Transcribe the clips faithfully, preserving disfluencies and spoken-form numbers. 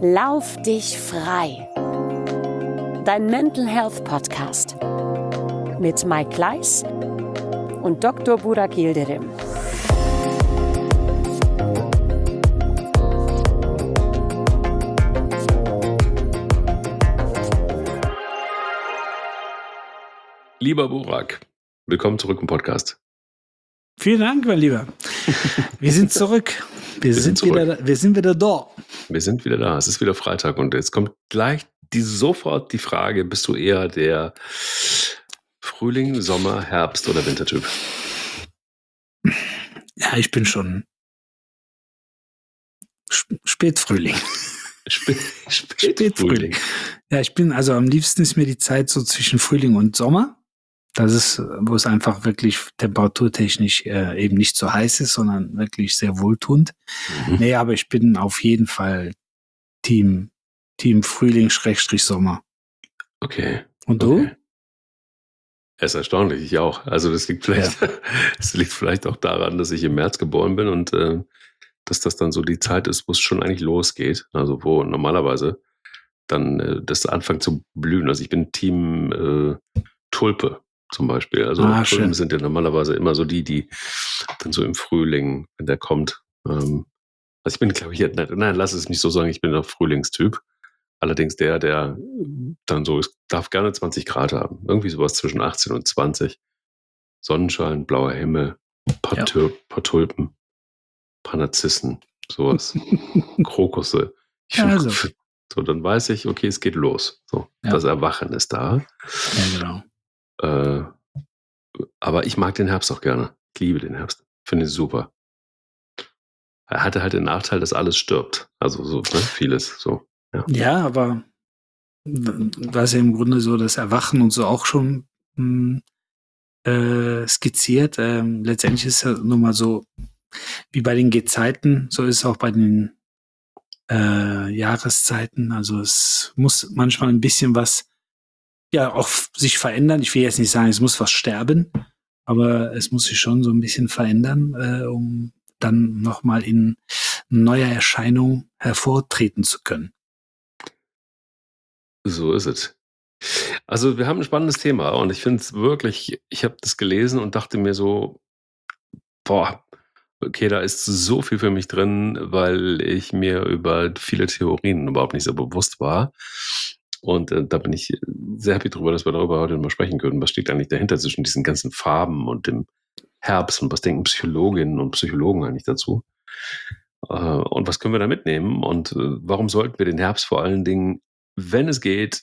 Lauf dich frei. Dein Mental Health Podcast mit Mike Kleiss und Doktor Burak Yildirim. Lieber Burak, willkommen zurück im Podcast. Vielen Dank, mein Lieber. Wir sind zurück. Wir, wir sind, sind zurück. Wieder, wir sind wieder da. Wir sind wieder da. Es ist wieder Freitag und jetzt kommt gleich die, sofort die Frage, bist du eher der Frühling, Sommer, Herbst oder Wintertyp? Ja, ich bin schon Spätfrühling. Spät, Spätfrühling. Spätfrühling. Ja, ich bin, also am liebsten ist mir die Zeit so zwischen Frühling und Sommer. Das ist, wo es einfach wirklich temperaturtechnisch äh, eben nicht so heiß ist, sondern wirklich sehr wohltuend. Mhm. Nee, aber ich bin auf jeden Fall Team, Team Frühling Schrägstrich Sommer. Okay. Und du? Okay. Es ist erstaunlich, ich auch. Also das liegt vielleicht, ja. Das liegt vielleicht auch daran, dass ich im März geboren bin und äh, dass das dann so die Zeit ist, wo es schon eigentlich losgeht. Also wo normalerweise dann äh, das anfängt zu blühen. Also ich bin Team äh, Tulpe zum Beispiel. Also ah, Tulpen schön. sind ja normalerweise immer so die, die dann so im Frühling, wenn der kommt. Ähm, also ich bin, glaube ich, nein, lass es mich so sagen, ich bin der Frühlingstyp. Allerdings der, der dann so ist, darf gerne zwanzig Grad haben. Irgendwie sowas zwischen achtzehn und zwanzig. Sonnenschein, blauer Himmel, paar, ja. Tür, paar Tulpen, paar Narzissen, sowas. Krokusse. Ich ja, also. So, dann weiß ich, okay, es geht los. So, ja. Das Erwachen ist da. Ja, genau. Äh, aber ich mag den Herbst auch gerne. Ich liebe den Herbst. Finde ihn super. Er hatte halt den Nachteil, dass alles stirbt. Also so, ne, vieles. So. Ja. ja, aber war es ja im Grunde so, das Erwachen und so auch schon mh, äh, skizziert. Ähm, letztendlich ist es ja nun mal so, wie bei den Gezeiten, so ist es auch bei den äh, Jahreszeiten. Also es muss manchmal ein bisschen was ja auch sich verändern. Ich will jetzt nicht sagen, es muss was sterben, aber es muss sich schon so ein bisschen verändern, äh, um dann nochmal in neuer Erscheinung hervortreten zu können. So ist es. Also wir haben ein spannendes Thema und ich finde es wirklich, ich habe das gelesen und dachte mir so, boah, okay, da ist so viel für mich drin, weil ich mir über viele Theorien überhaupt nicht so bewusst war. Und äh, da bin ich sehr happy drüber, dass wir darüber heute mal sprechen können. Was steht eigentlich dahinter zwischen diesen ganzen Farben und dem Herbst und was denken Psychologinnen und Psychologen eigentlich dazu? Äh, und was können wir da mitnehmen? Und äh, warum sollten wir den Herbst vor allen Dingen, wenn es geht,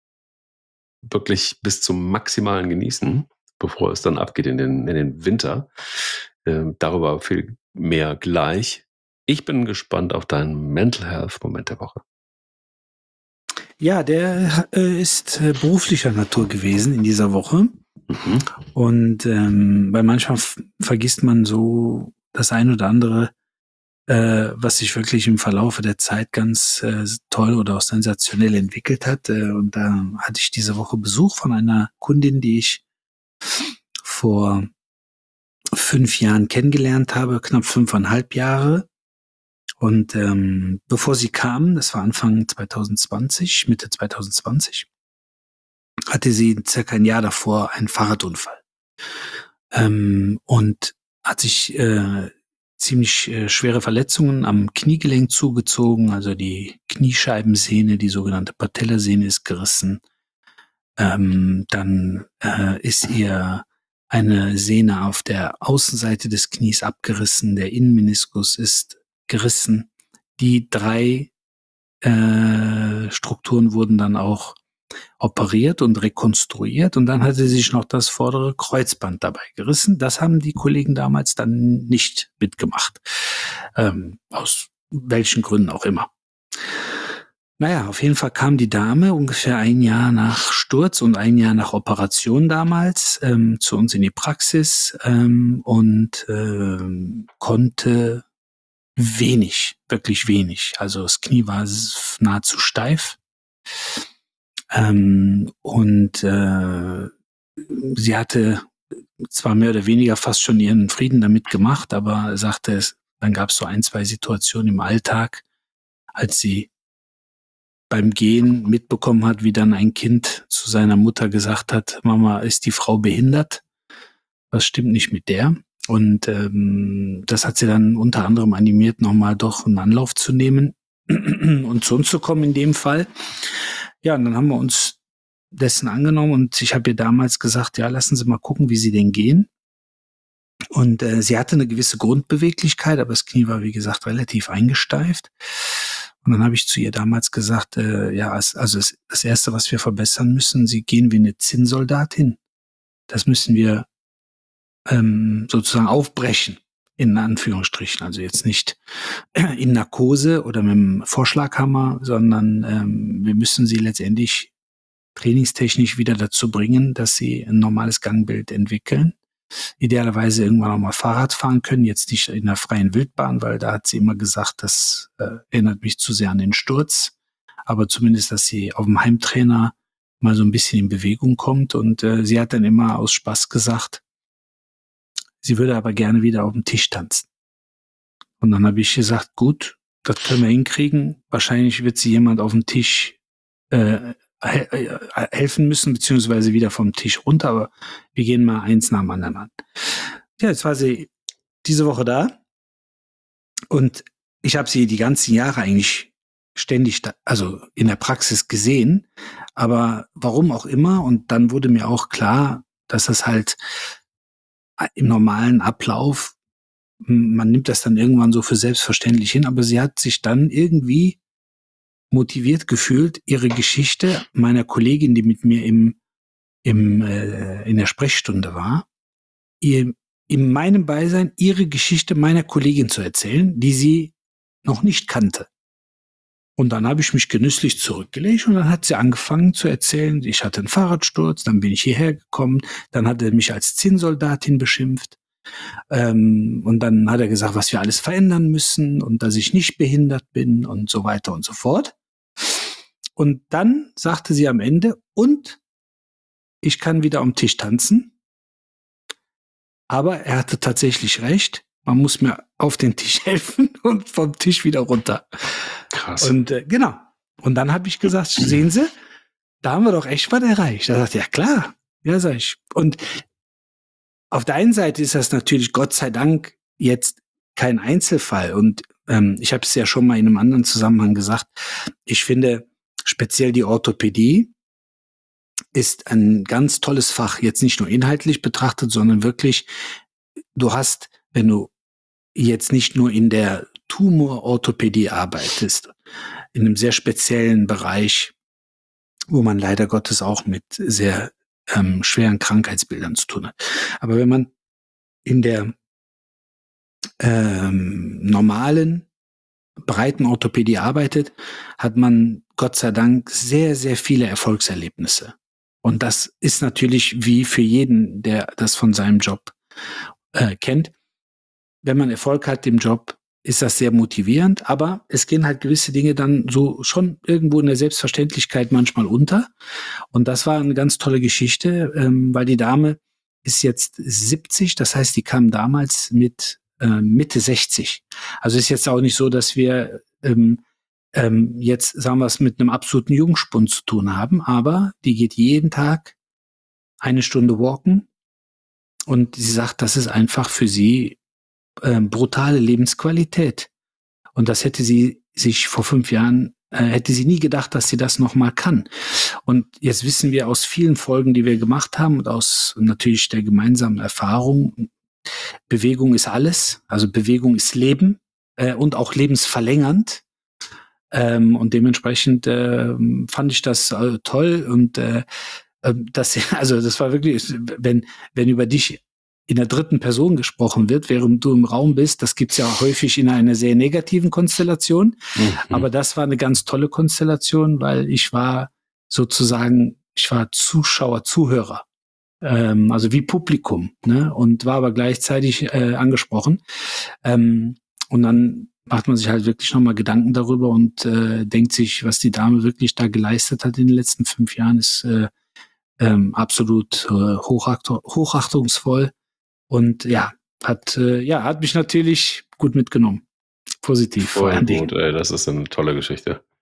wirklich bis zum Maximalen genießen, bevor es dann abgeht in den, in den Winter? Äh, darüber viel mehr gleich. Ich bin gespannt auf deinen Mental Health Moment der Woche. Ja, der äh, ist äh, beruflicher Natur gewesen in dieser Woche. Mhm. Und ähm, weil manchmal f- vergisst man so das ein oder andere, äh, was sich wirklich im Verlaufe der Zeit ganz äh, toll oder auch sensationell entwickelt hat. Äh, und da hatte ich diese Woche Besuch von einer Kundin, die ich vor fünf Jahren kennengelernt habe, knapp fünfeinhalb Jahre. Und ähm, bevor sie kam, das war Anfang zwanzig zwanzig, Mitte zwanzig zwanzig, hatte sie circa ein Jahr davor einen Fahrradunfall. Ähm, und hat sich äh, ziemlich äh, schwere Verletzungen am Kniegelenk zugezogen, also die Kniescheibensehne, die sogenannte Patellasehne ist gerissen. Ähm, dann äh, ist ihr eine Sehne auf der Außenseite des Knies abgerissen, der Innenmeniskus ist gerissen. Die drei äh, Strukturen wurden dann auch operiert und rekonstruiert und dann hatte sie sich noch das vordere Kreuzband dabei gerissen. Das haben die Kollegen damals dann nicht mitgemacht. Ähm, aus welchen Gründen auch immer. Naja, auf jeden Fall kam die Dame ungefähr ein Jahr nach Sturz und ein Jahr nach Operation damals ähm, zu uns in die Praxis ähm, und ähm, konnte wenig, wirklich wenig. Also das Knie war nahezu steif. Ähm, und äh, sie hatte zwar mehr oder weniger fast schon ihren Frieden damit gemacht, aber sagte es, dann gab es so ein, zwei Situationen im Alltag, als sie beim Gehen mitbekommen hat, wie dann ein Kind zu seiner Mutter gesagt hat, Mama, ist die Frau behindert? Was stimmt nicht mit der? Und ähm, das hat sie dann unter anderem animiert, nochmal doch einen Anlauf zu nehmen und zu uns zu kommen in dem Fall. Ja, und dann haben wir uns dessen angenommen und ich habe ihr damals gesagt, ja, lassen Sie mal gucken, wie Sie denn gehen. Und äh, sie hatte eine gewisse Grundbeweglichkeit, aber das Knie war, wie gesagt, relativ eingesteift. Und dann habe ich zu ihr damals gesagt, äh, ja, es, also es, das Erste, was wir verbessern müssen, Sie gehen wie eine Zinnsoldatin. Das müssen wir ähm, sozusagen aufbrechen, in Anführungsstrichen. Also jetzt nicht in Narkose oder mit dem Vorschlaghammer, sondern ähm, wir müssen sie letztendlich trainingstechnisch wieder dazu bringen, dass sie ein normales Gangbild entwickeln. Idealerweise irgendwann auch mal Fahrrad fahren können, jetzt nicht in der freien Wildbahn, weil da hat sie immer gesagt, das äh, erinnert mich zu sehr an den Sturz. Aber zumindest, dass sie auf dem Heimtrainer mal so ein bisschen in Bewegung kommt. Und äh, sie hat dann immer aus Spaß gesagt, sie würde aber gerne wieder auf dem Tisch tanzen. Und dann habe ich gesagt, gut, das können wir hinkriegen. Wahrscheinlich wird sie jemand auf dem Tisch äh, helfen müssen, beziehungsweise wieder vom Tisch runter, aber wir gehen mal eins nach dem anderen an. Ja, jetzt war sie diese Woche da und ich habe sie die ganzen Jahre eigentlich ständig, da, also in der Praxis gesehen, aber warum auch immer, und dann wurde mir auch klar, dass das halt im normalen Ablauf, man nimmt das dann irgendwann so für selbstverständlich hin, aber sie hat sich dann irgendwie motiviert gefühlt, ihre Geschichte meiner Kollegin, die mit mir im, im, äh, in der Sprechstunde war, ihr, in meinem Beisein ihre Geschichte meiner Kollegin zu erzählen, die sie noch nicht kannte. Und dann habe ich mich genüsslich zurückgelegt und dann hat sie angefangen zu erzählen, ich hatte einen Fahrradsturz, dann bin ich hierher gekommen, dann hat er mich als Zinnsoldatin beschimpft. Ähm, und dann hat er gesagt, was wir alles verändern müssen und dass ich nicht behindert bin und so weiter und so fort. Und dann sagte sie am Ende, und ich kann wieder am Tisch tanzen. Aber er hatte tatsächlich recht. Man muss mir auf den Tisch helfen und vom Tisch wieder runter. Krass. Und äh, genau. Und dann habe ich gesagt, sehen Sie, da haben wir doch echt was erreicht. Da sagt er, ja klar. Ja, sag ich. Und auf der einen Seite ist das natürlich Gott sei Dank jetzt kein Einzelfall. Und ähm, ich habe es ja schon mal in einem anderen Zusammenhang gesagt. Ich finde, speziell die Orthopädie ist ein ganz tolles Fach, jetzt nicht nur inhaltlich betrachtet, sondern wirklich, du hast, wenn du jetzt nicht nur in der Tumororthopädie arbeitest, in einem sehr speziellen Bereich, wo man leider Gottes auch mit sehr ähm, schweren Krankheitsbildern zu tun hat. Aber wenn man in der ähm, normalen breiten Orthopädie arbeitet, hat man Gott sei Dank sehr, sehr viele Erfolgserlebnisse. Und das ist natürlich wie für jeden, der das von seinem Job äh, kennt. Wenn man Erfolg hat im Job, ist das sehr motivierend, aber es gehen halt gewisse Dinge dann so schon irgendwo in der Selbstverständlichkeit manchmal unter. Und das war eine ganz tolle Geschichte, ähm, weil die Dame ist jetzt siebzig, das heißt, die kam damals mit äh, Mitte sechzig. Also ist jetzt auch nicht so, dass wir ähm, ähm, jetzt, sagen wir es, mit einem absoluten Jungspund zu tun haben, aber die geht jeden Tag eine Stunde walken und sie sagt, das ist einfach für sie äh, brutale Lebensqualität. Und das hätte sie sich vor fünf Jahren, äh, hätte sie nie gedacht, dass sie das nochmal kann. Und jetzt wissen wir aus vielen Folgen, die wir gemacht haben und aus natürlich der gemeinsamen Erfahrung, Bewegung ist alles, also Bewegung ist Leben äh, und auch lebensverlängernd. Ähm, und dementsprechend äh, fand ich das äh, toll und äh, äh, das, also das war wirklich, wenn, wenn über dich in der dritten Person gesprochen wird, während du im Raum bist, das gibt's ja häufig in einer sehr negativen Konstellation, mhm. aber das war eine ganz tolle Konstellation, weil ich war sozusagen, ich war Zuschauer, Zuhörer, ähm, also wie Publikum, ne, und war aber gleichzeitig äh, angesprochen. Ähm, und dann macht man sich halt wirklich nochmal Gedanken darüber und äh, denkt sich, was die Dame wirklich da geleistet hat in den letzten fünf Jahren, ist äh, ähm, absolut äh, hochachtung, hochachtungsvoll und ja, hat äh, ja hat mich natürlich gut mitgenommen. Positiv vor Voll allen gut, Dingen. ey, das ist eine tolle Geschichte.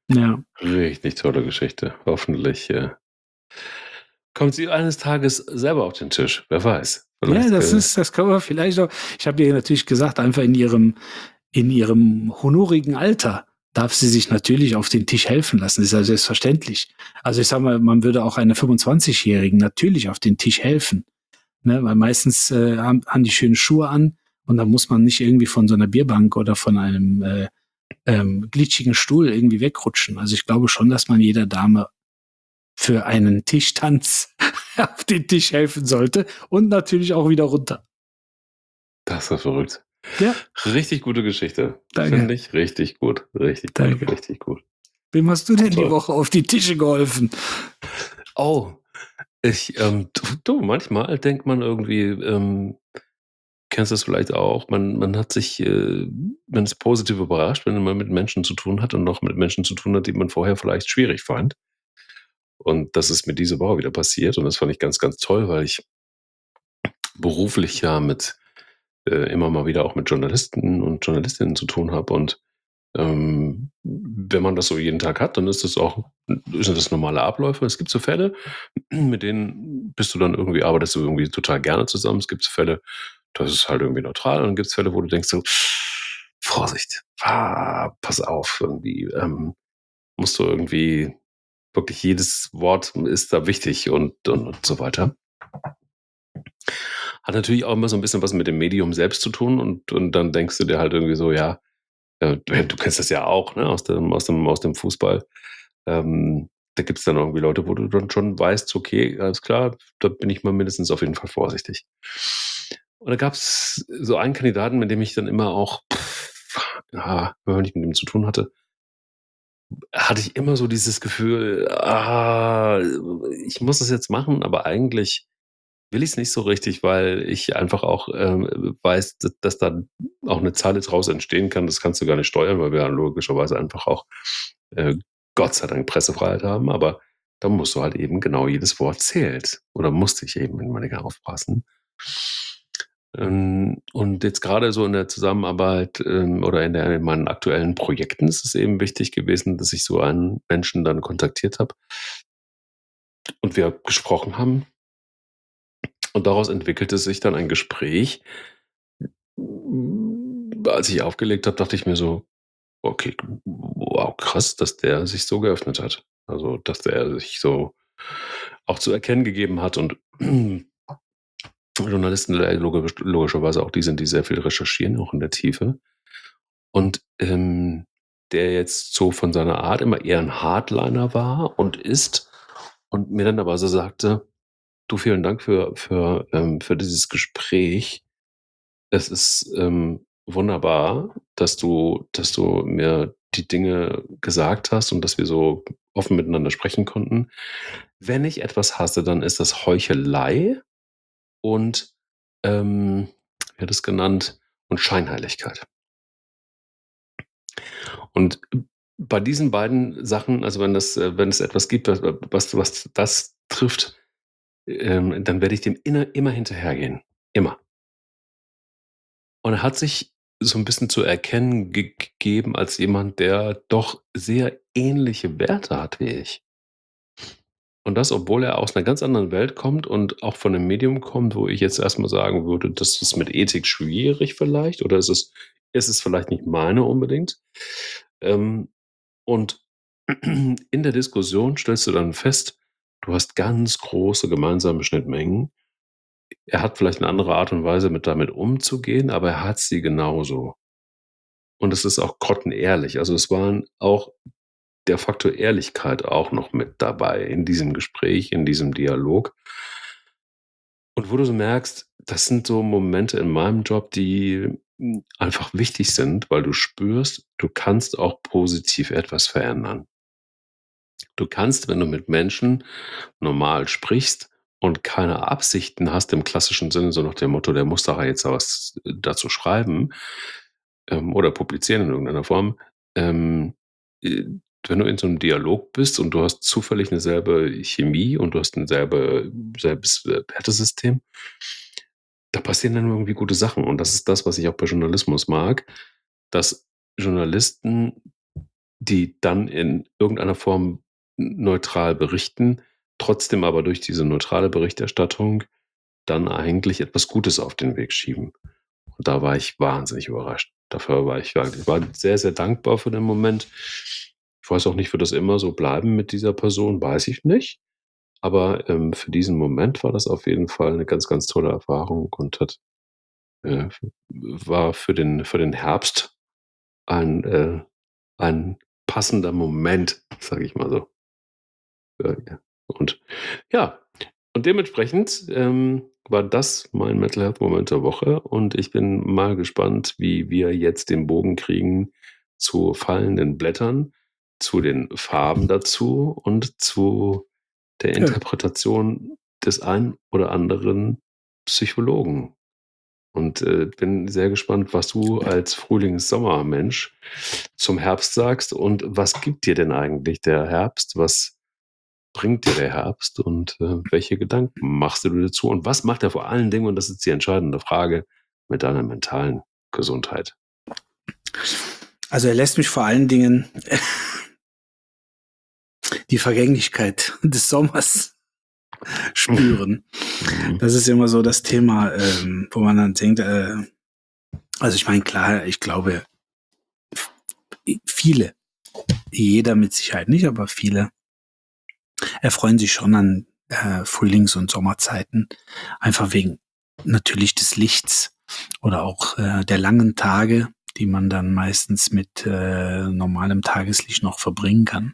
Ja. Richtig tolle Geschichte. Hoffentlich äh, kommt sie eines Tages selber auf den Tisch. Wer weiß. Ja, Vielleicht, das äh, ist, das kann man vielleicht auch. Ich habe ihr natürlich gesagt, einfach in ihrem, in ihrem honorigen Alter darf sie sich natürlich auf den Tisch helfen lassen. Das ist ja selbstverständlich. Also ich sag mal, man würde auch einer fünfundzwanzigjährigen natürlich auf den Tisch helfen. Ne? Weil meistens äh, haben, haben die schöne Schuhe an und dann muss man nicht irgendwie von so einer Bierbank oder von einem äh, ähm, glitschigen Stuhl irgendwie wegrutschen. Also ich glaube schon, dass man jeder Dame für einen Tischtanz auf den Tisch helfen sollte und natürlich auch wieder runter. das ist verrückt. Ja, Richtig gute Geschichte. danke. Finde ich richtig gut. Richtig gut. Danke. Richtig gut. Wem hast du denn Toll. die Woche auf die Tische geholfen? Oh, ich, ähm, du, du, manchmal denkt man irgendwie, ähm, kennst du das vielleicht auch, man, man hat sich, äh, man ist positiv überrascht, wenn man mit Menschen zu tun hat und noch mit Menschen zu tun hat, die man vorher vielleicht schwierig fand. Und das ist mir diese Woche wieder passiert und das fand ich ganz, ganz toll, weil ich beruflich ja mit äh, immer mal wieder auch mit Journalisten und Journalistinnen zu tun habe und ähm, wenn man das so jeden Tag hat, dann ist das auch sind das normale Abläufe. Es gibt so Fälle, mit denen bist du dann irgendwie arbeitest du irgendwie total gerne zusammen. Es gibt so Fälle, das ist halt irgendwie neutral und dann gibt es Fälle, wo du denkst so, Vorsicht, ah, pass auf, irgendwie ähm, musst du irgendwie wirklich jedes Wort ist da wichtig und, und, und so weiter. Hat natürlich auch immer so ein bisschen was mit dem Medium selbst zu tun und, und dann denkst du dir halt irgendwie so, ja, äh, du, du kennst das ja auch, ne, aus dem, aus dem, aus dem Fußball. Ähm, da gibt es dann irgendwie Leute, wo du dann schon weißt, okay, alles klar, da bin ich mal mindestens auf jeden Fall vorsichtig. Und da gab es so einen Kandidaten, mit dem ich dann immer auch, pff, ja, wenn ich mit ihm zu tun hatte, hatte ich immer so dieses Gefühl, ah, ich muss das jetzt machen, aber eigentlich will ich es nicht so richtig, weil ich einfach auch ähm, weiß, dass, dass da auch eine Zahl jetzt raus entstehen kann. Das kannst du gar nicht steuern, weil wir ja logischerweise einfach auch äh, Gott sei Dank Pressefreiheit haben. Aber da musst du halt eben genau jedes Wort zählt. Oder musste ich eben in meine aufpassen. Ähm, und jetzt gerade so in der Zusammenarbeit ähm, oder in, der, in meinen aktuellen Projekten ist es eben wichtig gewesen, dass ich so einen Menschen dann kontaktiert habe und wir gesprochen haben. Und daraus entwickelte sich dann ein Gespräch. Als ich aufgelegt habe, dachte ich mir so, okay, wow, krass, dass der sich so geöffnet hat. Also, dass der sich so auch zu erkennen gegeben hat und Journalisten logisch, logischerweise auch die sind, die sehr viel recherchieren, auch in der Tiefe. Und ähm, der jetzt so von seiner Art immer eher ein Hardliner war und ist und mir dann aber so sagte, du, vielen Dank für, für, ähm, für dieses Gespräch. Es ist ähm, wunderbar, dass du, dass du mir die Dinge gesagt hast und dass wir so offen miteinander sprechen konnten. Wenn ich etwas hasse, dann ist das Heuchelei und, ähm, wie hat es genannt, und Scheinheiligkeit. Und bei diesen beiden Sachen, also wenn das, äh, wenn es etwas gibt, was, was, was das trifft, ähm, dann werde ich dem immer, immer hinterhergehen. Immer. Und er hat sich so ein bisschen zu erkennen ge gegeben als jemand, der doch sehr ähnliche Werte hat wie ich. Und das, obwohl er aus einer ganz anderen Welt kommt und auch von 'nem Medium kommt, wo ich jetzt erst mal sagen würde, das ist mit Ethik schwierig vielleicht oder ist es ist es vielleicht nicht meine unbedingt. Ähm, und in der Diskussion stellst du dann fest, du hast ganz große gemeinsame Schnittmengen. Er hat vielleicht 'ne andere Art und Weise, mit damit umzugehen, aber er hat sie genauso. Und es ist auch grottenehrlich. Also, es waren auch der Faktor Ehrlichkeit auch noch mit dabei in diesem Gespräch, in diesem Dialog. Und wo du so merkst, das sind so Momente in meinem Job, die hm, einfach wichtig sind, weil du spürst, du kannst auch positiv etwas verändern. Du kannst, wenn du mit Menschen normal sprichst und keine Absichten hast im klassischen Sinne, so nach dem Motto, der muss doch jetzt was dazu schreiben, ähm, oder publizieren in irgendeiner Form. Ähm, äh, wenn du in so einem Dialog bist und du hast zufällig eine selbe Chemie und du hast ein selbe selbes äh, Wertesystem, da passieren dann irgendwie gute Sachen. Und das ist das, was ich auch bei Journalismus mag, dass Journalisten die dann in irgendeiner Form neutral berichten, trotzdem aber durch diese neutrale Berichterstattung dann eigentlich etwas Gutes auf den Weg schieben. Und da war ich wahnsinnig überrascht. Dafür war ich, ich war sehr, sehr dankbar für den Moment. Ich weiß auch nicht, wird das immer so bleiben mit dieser Person, weiß ich nicht. Aber ähm, für diesen Moment war das auf jeden Fall eine ganz, ganz tolle Erfahrung und hat, äh, war für den, für den Herbst ein, äh, ein passender Moment, sage ich mal so. Ja, und ja, und dementsprechend ähm, war das mein Mental Health Moment der Woche und ich bin mal gespannt, wie wir jetzt den Bogen kriegen zu fallenden Blättern, zu den Farben dazu und zu der Ja. Interpretation des einen oder anderen Psychologen. Und äh, bin sehr gespannt, was du als Frühlings-Sommer-Mensch zum Herbst sagst und was gibt dir denn eigentlich der Herbst? Was bringt dir der Herbst und äh, welche Gedanken machst du dir dazu? Und was macht er vor allen Dingen, und das ist die entscheidende Frage, mit deiner mentalen Gesundheit? Also er lässt mich vor allen Dingen die Vergänglichkeit des Sommers spüren. Das ist immer so das Thema, ähm, wo man dann denkt, äh, also ich meine, klar, ich glaube, viele, jeder mit Sicherheit nicht, aber viele erfreuen sich schon an äh, Frühlings- und Sommerzeiten, einfach wegen natürlich des Lichts oder auch äh, der langen Tage, die man dann meistens mit äh, normalem Tageslicht noch verbringen kann.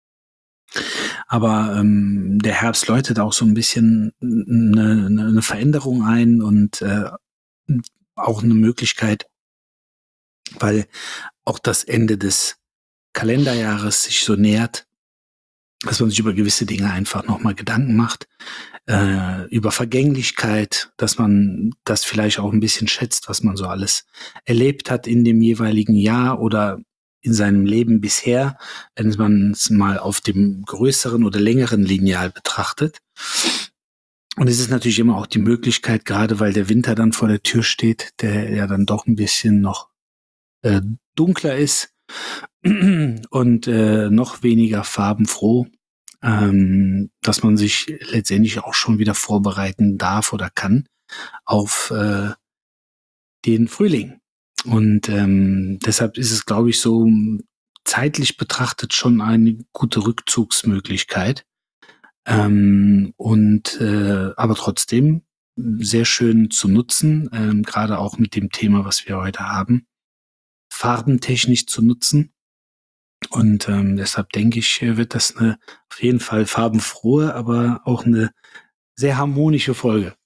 Aber ähm, der Herbst läutet auch so ein bisschen eine, eine Veränderung ein und äh, auch eine Möglichkeit, weil auch das Ende des Kalenderjahres sich so nähert, dass man sich über gewisse Dinge einfach nochmal Gedanken macht, äh, über Vergänglichkeit, dass man das vielleicht auch ein bisschen schätzt, was man so alles erlebt hat in dem jeweiligen Jahr oder in seinem Leben bisher, wenn man es mal auf dem größeren oder längeren Lineal betrachtet. Und es ist natürlich immer auch die Möglichkeit, gerade weil der Winter dann vor der Tür steht, der ja dann doch ein bisschen noch äh, dunkler ist und äh, noch weniger farbenfroh, ähm, dass man sich letztendlich auch schon wieder vorbereiten darf oder kann auf äh, den Frühling. Und ähm, deshalb ist es, glaube ich, so zeitlich betrachtet schon eine gute Rückzugsmöglichkeit. Ähm, und äh, aber trotzdem sehr schön zu nutzen, ähm, gerade auch mit dem Thema, was wir heute haben, farbentechnisch zu nutzen. Und ähm, deshalb denke ich, wird das eine auf jeden Fall farbenfrohe, aber auch eine sehr harmonische Folge.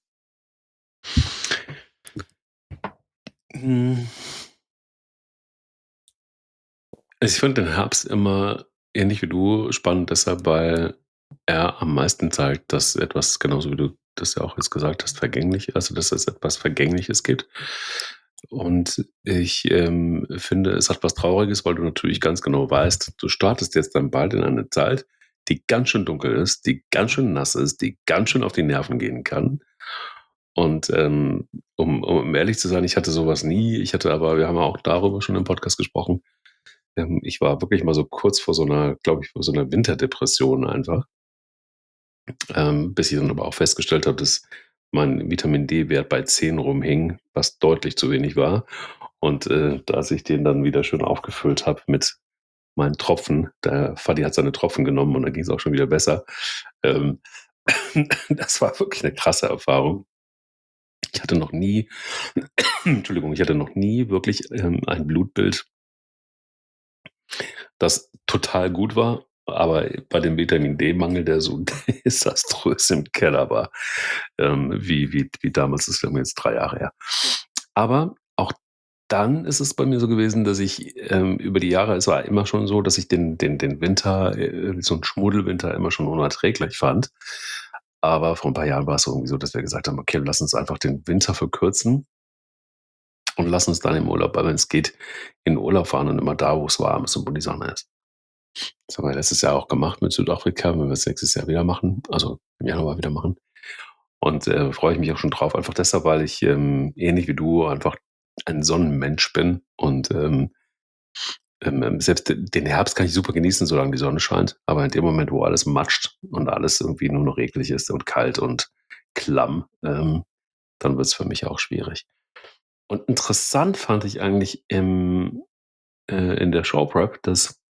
Ich finde den Herbst immer ähnlich wie du spannend, deshalb, weil er am meisten zeigt, dass etwas, genauso wie du das ja auch jetzt gesagt hast, vergänglich, also dass es etwas Vergängliches gibt. Und ich ähm, finde, es hat was Trauriges, weil du natürlich ganz genau weißt, du startest jetzt dann bald in eine Zeit, die ganz schön dunkel ist, die ganz schön nass ist, die ganz schön auf die Nerven gehen kann. Und ähm, um, um ehrlich zu sein, ich hatte sowas nie. Ich hatte aber, wir haben ja auch darüber schon im Podcast gesprochen, ähm, ich war wirklich mal so kurz vor so einer, glaube ich, vor so einer Winterdepression einfach. Ähm, bis ich dann aber auch festgestellt habe, dass mein Vitamin D-Wert bei zehn rumhing, was deutlich zu wenig war. Und äh, als ich den dann wieder schön aufgefüllt habe mit meinen Tropfen, der Fadi hat seine Tropfen genommen und dann ging es auch schon wieder besser. Ähm, das war wirklich eine krasse Erfahrung. Ich hatte noch nie, Entschuldigung, ich hatte noch nie wirklich ähm, ein Blutbild, das total gut war, aber bei dem Vitamin D-Mangel, der so desaströs im Keller war, ähm, wie, wie, wie damals, das ist glaube ich jetzt drei Jahre her. Aber auch dann ist es bei mir so gewesen, dass ich ähm, über die Jahre, es war immer schon so, dass ich den, den, den Winter, äh, so einen Schmuddelwinter immer schon unerträglich fand. Aber vor ein paar Jahren war es irgendwie so, dass wir gesagt haben, okay, lass uns einfach den Winter verkürzen und lass uns dann im Urlaub, wenn es geht, in den Urlaub fahren und immer da, wo es warm ist und wo die Sonne ist. Das haben wir letztes Jahr auch gemacht mit Südafrika, wenn wir es nächstes Jahr wieder machen, also im Januar wieder machen. Und äh, freue ich mich auch schon drauf, einfach deshalb, weil ich ähm, ähnlich wie du einfach ein Sonnenmensch bin und ähm, ähm, selbst den Herbst kann ich super genießen, solange die Sonne scheint. Aber in dem Moment, wo alles matscht und alles irgendwie nur noch eklig ist und kalt und klamm, ähm, dann wird es für mich auch schwierig. Und interessant fand ich eigentlich im, äh, in der Showprep, dass,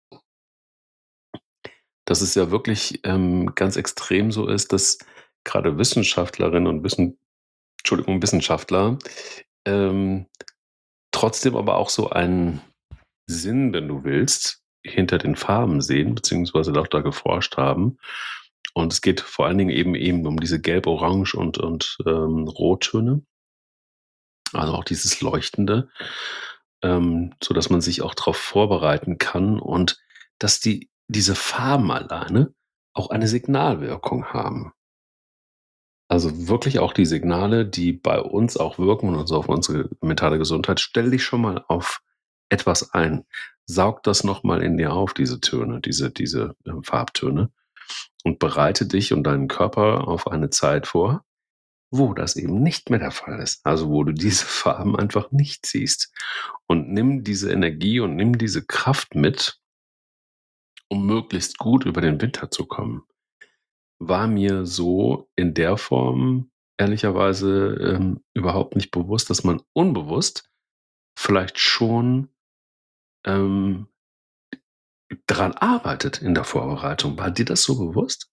dass es ja wirklich ähm, ganz extrem so ist, dass gerade Wissenschaftlerinnen und Wissen, Entschuldigung, Wissenschaftler ähm, trotzdem aber auch so einen Sinn, wenn du willst, hinter den Farben sehen, beziehungsweise auch da geforscht haben. Und es geht vor allen Dingen eben eben um diese Gelb, Orange und, und ähm, Rottöne, also auch dieses Leuchtende, ähm, so dass man sich auch darauf vorbereiten kann und dass die diese Farben alleine auch eine Signalwirkung haben. Also wirklich auch die Signale, die bei uns auch wirken und also auf unsere mentale Gesundheit. Stell dich schon mal auf etwas ein. Saug das nochmal in dir auf, diese Töne, diese, diese äh, Farbtöne und bereite dich und deinen Körper auf eine Zeit vor, wo das eben nicht mehr der Fall ist. Also wo du diese Farben einfach nicht siehst. Und nimm diese Energie und nimm diese Kraft mit, um möglichst gut über den Winter zu kommen. War mir so in der Form ehrlicherweise ähm, überhaupt nicht bewusst, dass man unbewusst vielleicht schon ähm, dran arbeitet in der Vorbereitung. War dir das so bewusst?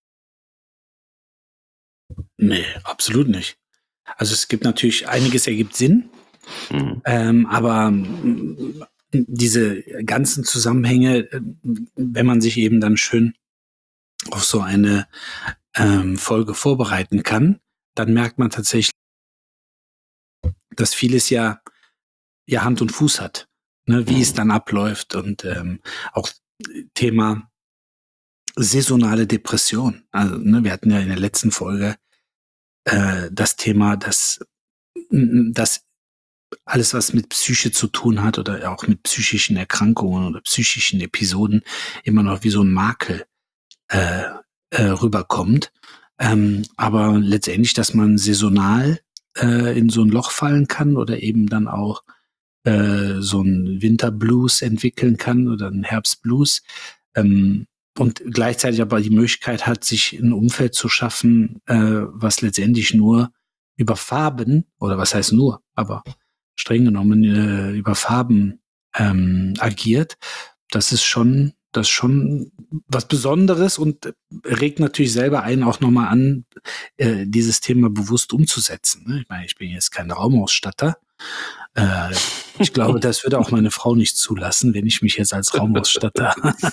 Nee, absolut nicht. Also es gibt natürlich, einiges ergibt Sinn, Mhm. ähm, aber mm, diese ganzen Zusammenhänge, äh, wenn man sich eben dann schön auf so eine ähm, Folge vorbereiten kann, dann merkt man tatsächlich, dass vieles ja, ja Hand und Fuß hat, ne, wie es dann abläuft und ähm, auch Thema saisonale Depression. Also ne, wir hatten ja in der letzten Folge äh, das Thema, dass, dass alles, was mit Psyche zu tun hat oder auch mit psychischen Erkrankungen oder psychischen Episoden immer noch wie so ein Makel äh, äh, rüberkommt. Ähm, aber letztendlich, dass man saisonal äh, in so ein Loch fallen kann oder eben dann auch äh, so ein Winterblues entwickeln kann oder ein Herbstblues. Ähm, und gleichzeitig aber die Möglichkeit hat, sich ein Umfeld zu schaffen, äh, was letztendlich nur über Farben, oder was heißt nur, aber streng genommen äh, über Farben ähm, agiert. Das ist schon, das ist schon was Besonderes und regt natürlich selber einen auch nochmal an, äh, dieses Thema bewusst umzusetzen. Ne? Ich meine, ich bin jetzt kein Raumausstatter. Äh, ich glaube, das würde auch meine Frau nicht zulassen, wenn ich mich jetzt als Raumausstatter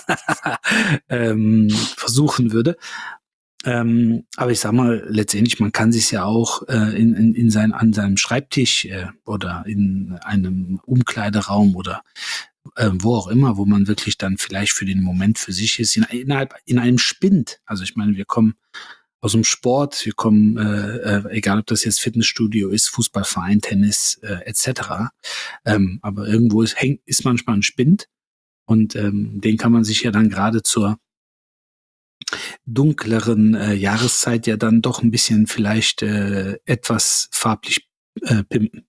ähm, versuchen würde. Ähm, aber ich sag mal, letztendlich, man kann sich ja auch äh, in, in, in sein, an seinem Schreibtisch äh, oder in einem Umkleideraum oder äh, wo auch immer, wo man wirklich dann vielleicht für den Moment für sich ist, in, innerhalb, in einem Spind. Also ich meine, wir kommen aus dem Sport, wir kommen, äh, äh, egal ob das jetzt Fitnessstudio ist, Fußballverein, Tennis, äh, et cetera. Ähm, aber irgendwo ist, hängt, ist manchmal ein Spind und ähm, den kann man sich ja dann gerade zur dunkleren äh, Jahreszeit ja dann doch ein bisschen vielleicht äh, etwas farblich äh, pimpen.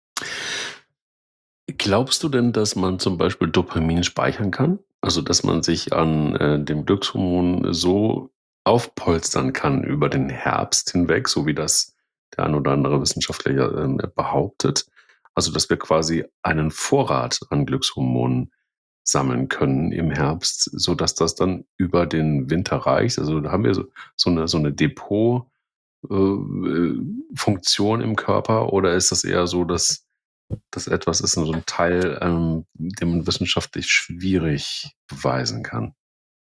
Glaubst du denn, dass man zum Beispiel Dopamin speichern kann? Also, dass man sich an äh, dem Glückshormon so aufpolstern kann über den Herbst hinweg, so wie das der ein oder andere Wissenschaftler ja ähm, behauptet. Also, dass wir quasi einen Vorrat an Glückshormonen sammeln können im Herbst, sodass das dann über den Winter reicht. Also, da haben wir so, so eine, so eine Depot, äh, äh, Funktion im Körper, oder ist das eher so, dass das etwas ist, so ein Teil, ähm, den man wissenschaftlich schwierig beweisen kann?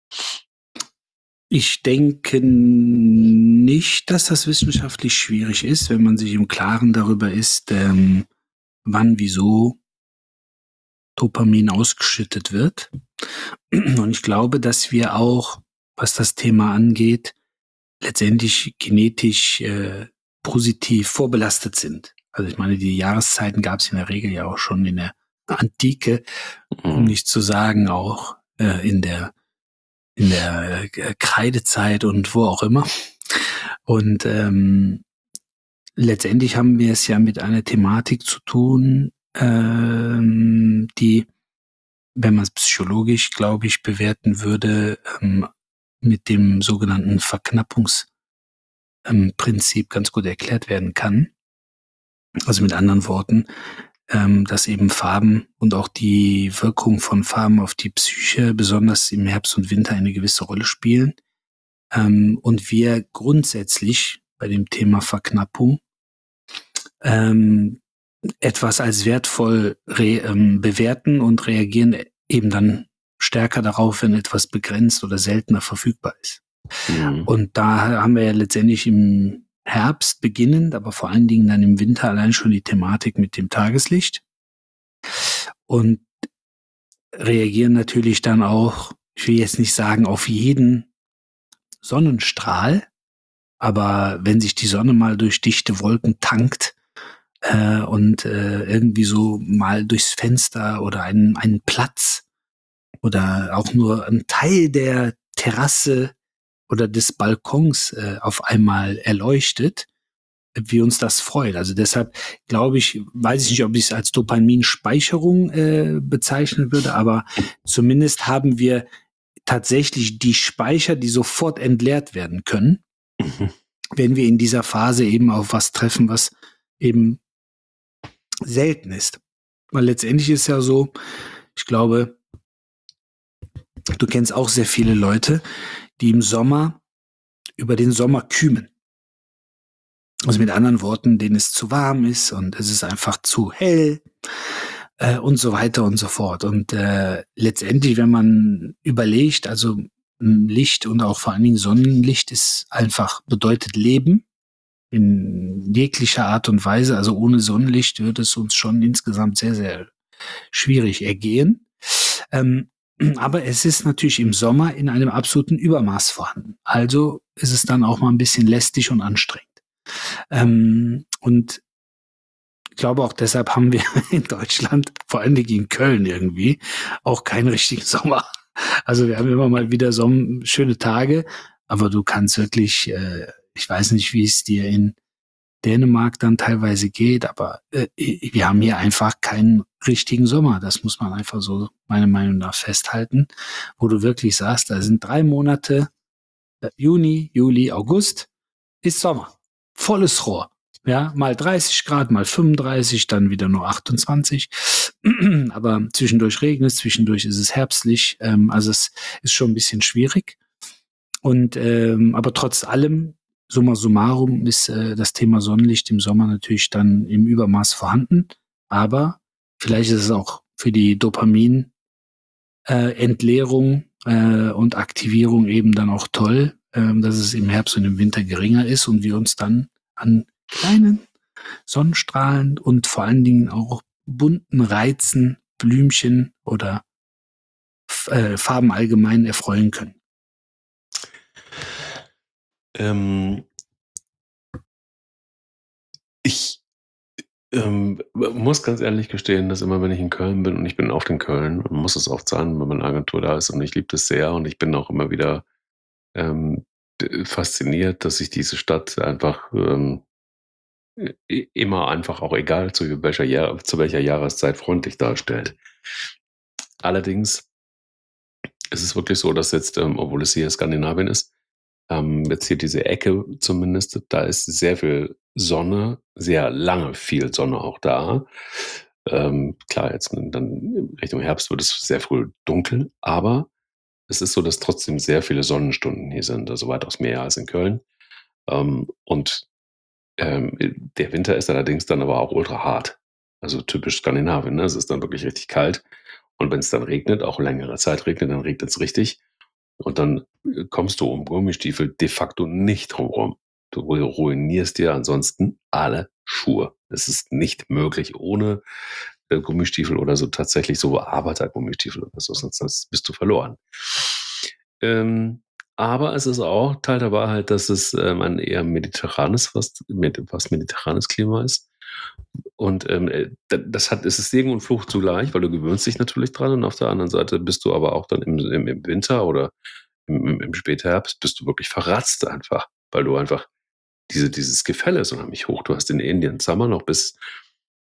Ich denke nicht, dass das wissenschaftlich schwierig ist, wenn man sich im Klaren darüber ist, ähm, wann, wieso Dopamin ausgeschüttet wird. Und ich glaube, dass wir auch, was das Thema angeht, letztendlich genetisch äh, positiv vorbelastet sind. Also ich meine, die Jahreszeiten gab es in der Regel ja auch schon in der Antike, um Mhm. nicht zu sagen auch äh, in der in der äh, Kreidezeit und wo auch immer. Und ähm, letztendlich haben wir es ja mit einer Thematik zu tun, ähm, die wenn man es psychologisch, glaube ich, bewerten würde, ähm, mit dem sogenannten Verknappungsprinzip ähm, ganz gut erklärt werden kann. Also mit anderen Worten, ähm, dass eben Farben und auch die Wirkung von Farben auf die Psyche besonders im Herbst und Winter eine gewisse Rolle spielen. Ähm, und wir grundsätzlich bei dem Thema Verknappung ähm, etwas als wertvoll re, ähm, bewerten und reagieren eben dann stärker darauf, wenn etwas begrenzt oder seltener verfügbar ist. Mhm. Und da haben wir ja letztendlich im Herbst beginnend, aber vor allen Dingen dann im Winter allein schon die Thematik mit dem Tageslicht und reagieren natürlich dann auch, ich will jetzt nicht sagen auf jeden Sonnenstrahl, aber wenn sich die Sonne mal durch dichte Wolken tankt äh, und äh, irgendwie so mal durchs Fenster oder einen, einen Platz oder auch nur ein Teil der Terrasse oder des Balkons äh, auf einmal erleuchtet, wie uns das freut. Also deshalb glaube ich, weiß ich nicht, ob ich es als Dopaminspeicherung äh, bezeichnen würde, aber zumindest haben wir tatsächlich die Speicher, die sofort entleert werden können, Mhm. wenn wir in dieser Phase eben auf was treffen, was eben selten ist. Weil letztendlich ist ja so, ich glaube, du kennst auch sehr viele Leute, die im Sommer über den Sommer kümen. Also mit anderen Worten, denen es zu warm ist und es ist einfach zu hell äh, und so weiter und so fort. Und äh, letztendlich, wenn man überlegt, also m, Licht und auch vor allen Dingen Sonnenlicht ist einfach, bedeutet Leben in jeglicher Art und Weise. Also ohne Sonnenlicht würde es uns schon insgesamt sehr, sehr schwierig ergehen. Ähm, aber es ist natürlich im Sommer in einem absoluten Übermaß vorhanden. Also ist es dann auch mal ein bisschen lästig und anstrengend. Ähm, und ich glaube auch deshalb haben wir in Deutschland, vor allen Dingen in Köln irgendwie, auch keinen richtigen Sommer. Also wir haben immer mal wieder so schöne Tage, aber du kannst wirklich, äh, ich weiß nicht, wie es dir in Dänemark dann teilweise geht, aber äh, wir haben hier einfach keinen richtigen Sommer. Das muss man einfach so meiner Meinung nach festhalten, wo du wirklich sagst, da sind drei Monate, äh, Juni, Juli, August, ist Sommer. Volles Rohr. Ja, mal dreißig Grad, mal fünfunddreißig, dann wieder nur achtundzwanzig. Aber zwischendurch regnet es, zwischendurch ist es herbstlich. Ähm, also es ist schon ein bisschen schwierig. Und ähm, aber trotz allem, summa summarum, ist äh, das Thema Sonnenlicht im Sommer natürlich dann im Übermaß vorhanden. Aber vielleicht ist es auch für die Dopamin äh, Entleerung äh, und Aktivierung eben dann auch toll, äh, dass es im Herbst und im Winter geringer ist und wir uns dann an kleinen Sonnenstrahlen und vor allen Dingen auch bunten Reizen, Blümchen oder äh, Farben allgemein erfreuen können. Ähm, ich ähm, muss ganz ehrlich gestehen, dass immer, wenn ich in Köln bin und ich bin oft in Köln, muss es oft sein, wenn meine Agentur da ist und ich liebe das sehr und ich bin auch immer wieder ähm, d- fasziniert, dass sich diese Stadt einfach ähm, i- immer einfach auch egal zu welcher, Jahr, zu welcher Jahreszeit freundlich darstellt. Allerdings ist es wirklich so, dass jetzt, ähm, obwohl es hier Skandinavien ist, ähm, jetzt hier diese Ecke zumindest, da ist sehr viel Sonne, sehr lange viel Sonne auch da. Ähm, klar, jetzt dann Richtung Herbst wird es sehr früh dunkel, aber es ist so, dass trotzdem sehr viele Sonnenstunden hier sind, also weitaus mehr als in Köln. Ähm, und ähm, der Winter ist allerdings dann aber auch ultra hart. Also typisch Skandinavien, ne? Es ist dann wirklich richtig kalt. Und wenn es dann regnet, auch längere Zeit regnet, dann regnet es richtig. Und dann äh, kommst du um Gummistiefel de facto nicht drumherum. Du ruinierst dir ansonsten alle Schuhe. Es ist nicht möglich ohne äh, Gummistiefel oder so tatsächlich so Arbeitergummistiefel oder so, sonst bist du verloren. Ähm, aber es ist auch Teil der Wahrheit, dass es ähm, ein eher mediterranes, fast, med, fast mediterranes Klima ist. Und ähm, äh, das hat, es ist Segen und Fluch zugleich, weil du gewöhnst dich natürlich dran und auf der anderen Seite bist du aber auch dann im, im, im Winter oder im, im, im Spätherbst bist du wirklich verratzt einfach, weil du einfach diese, dieses Gefälle ist unheimlich hoch. Du hast in Indien Sommer noch bis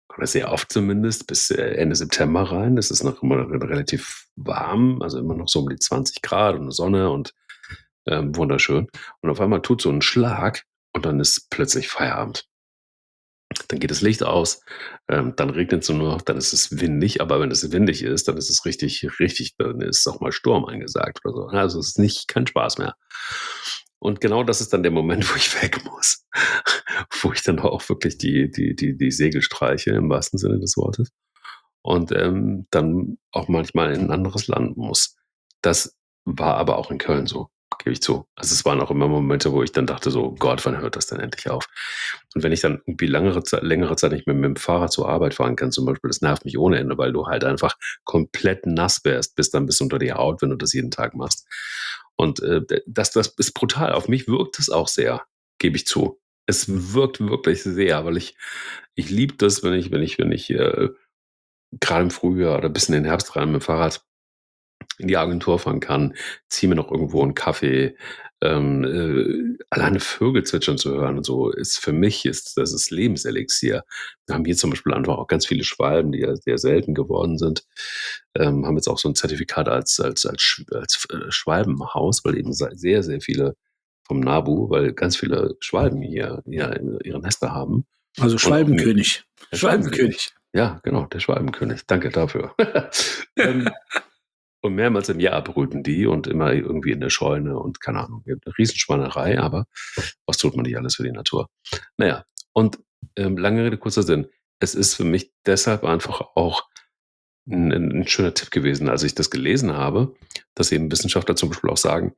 oder sehr oft zumindest, bis äh, Ende September rein. Es ist noch immer relativ warm, also immer noch so um die zwanzig Grad und Sonne und ähm, wunderschön. Und auf einmal tut so ein Schlag und dann ist plötzlich Feierabend. Dann geht das Licht aus, ähm, dann regnet es nur noch, dann ist es windig, aber wenn es windig ist, dann ist es richtig, richtig, dann ist auch mal Sturm angesagt oder so. Also es ist nicht kein Spaß mehr. Und genau das ist dann der Moment, wo ich weg muss. Wo ich dann auch wirklich die, die, die, die Segel streiche, im wahrsten Sinne des Wortes. Und ähm, dann auch manchmal in ein anderes Land muss. Das war aber auch in Köln so, gebe ich zu. Also es waren auch immer Momente, wo ich dann dachte so, Gott, wann hört das denn endlich auf? Und wenn ich dann irgendwie längere Zeit, längere Zeit nicht mehr mit dem Fahrrad zur Arbeit fahren kann, zum Beispiel, das nervt mich ohne Ende, weil du halt einfach komplett nass wärst, bis dann bis unter die Haut, wenn du das jeden Tag machst. Und äh, das, das ist brutal. Auf mich wirkt es auch sehr, gebe ich zu. Es wirkt wirklich sehr, weil ich, ich liebe das, wenn ich, wenn ich, wenn ich äh, gerade im Frühjahr oder bis in den Herbst rein mit dem Fahrrad in die Agentur fahren kann, ziehe mir noch irgendwo einen Kaffee, ähm, äh, alleine Vögel zwitschern zu hören und so, ist für mich, ist, das ist Lebenselixier. Wir haben hier zum Beispiel einfach auch ganz viele Schwalben, die ja sehr selten geworden sind, ähm, haben jetzt auch so ein Zertifikat als, als, als, Sch- als äh, Schwalbenhaus, weil eben se- sehr, sehr viele vom NABU, weil ganz viele Schwalben hier, hier ihre Nester haben. Also Und auch mir, Schwalbenkönig. der Schwalbenkönig. Ja, genau, der Schwalbenkönig. Danke dafür. ähm, und mehrmals im Jahr brüten die und immer irgendwie in der Scheune und keine Ahnung, eine Riesenschweinerei, aber was tut man nicht alles für die Natur? Naja, und ähm, lange Rede, kurzer Sinn. Es ist für mich deshalb einfach auch ein, ein, ein schöner Tipp gewesen, als ich das gelesen habe, dass eben Wissenschaftler zum Beispiel auch sagen,